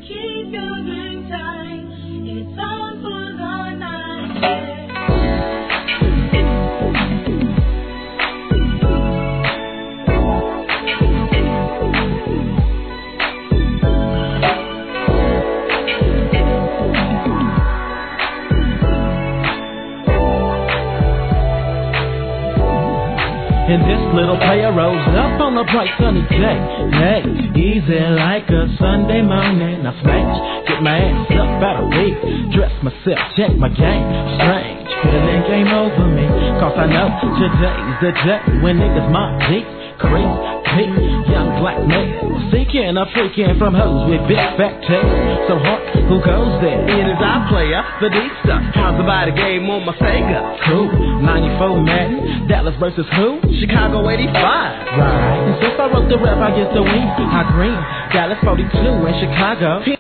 keep you good time. It's on for the night. And this little player rose up on a bright sunny day. Hey, easy like a Sunday morning. I smash, get my ass up out of bed, dress myself, check my game. Strange, feeling came over me, cause I know today's the day when niggas mob deep, crazy, young black man, seeking a freaking from hoes with big fat tails. So hard, who goes there? It is our player, the deep stuff. How's about a game on my Sega? Cool, 94 Madden, Dallas versus who? Chicago 85. Right, and since I wrote the rap, I get the win. I green, Dallas 42 in Chicago.